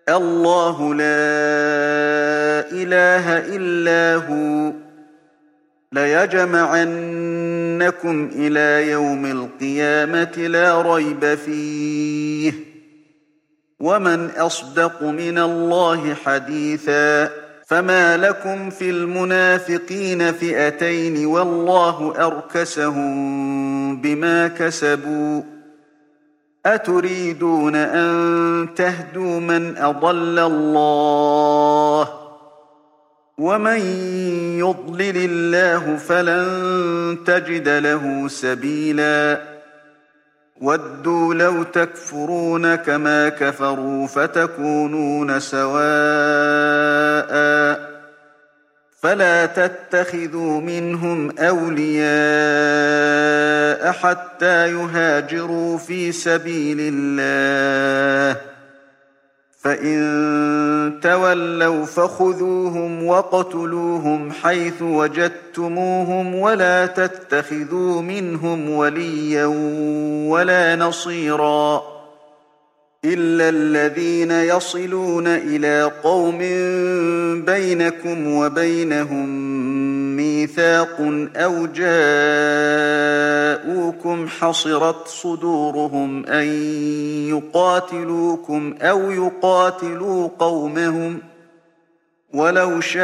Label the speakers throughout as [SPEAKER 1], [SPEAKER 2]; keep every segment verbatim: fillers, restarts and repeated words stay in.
[SPEAKER 1] الله لا إله إلا هو ليجمعنكم إلى يوم القيامة لا ريب فيه ومن أصدق من الله حديثا فما لكم في المنافقين فئتين والله أركسهم بما كسبوا أتريدون أن تهدوا من أضل الله ومن يضلل الله فلن تجد له سبيلا ودوا لو تكفرون كما كفروا فتكونون سواء فلا تتخذوا منهم أولياء حتى يهاجروا في سبيل الله فإن تولوا فخذوهم وقتلوهم حيث وجدتموهم ولا تتخذوا منهم وليا ولا نصيرا إلا الذين يصلون إلى قوم بينكم وبينهم ميثاق أو جاءوكم حصرت صدورهم أن يقاتلوكم أو يقاتلوا قومهم ولو شاء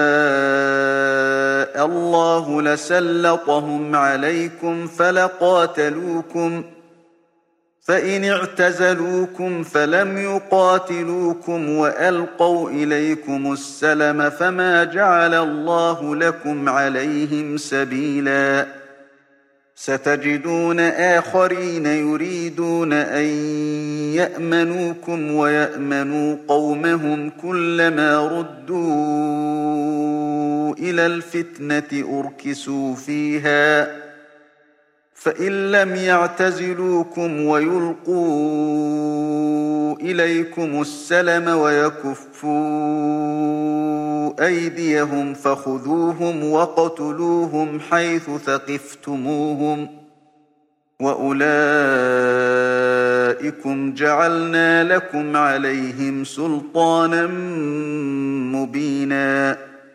[SPEAKER 1] الله لسلطهم عليكم فلقاتلوكم فإن اعتزلوكم فلم يقاتلوكم وألقوا إليكم السلم فما جعل الله لكم عليهم سبيلا ستجدون آخرين يريدون أن يأمنوكم ويأمنوا قومهم كلما ردوا إلى الفتنة أركسوا فيها فإن لم يعتزلوكم ويلقوا إليكم السلم ويكفوا أيديهم فخذوهم وقتلوهم حيث ثقفتموهم وأولئكم جعلنا لكم عليهم سلطانا مبينا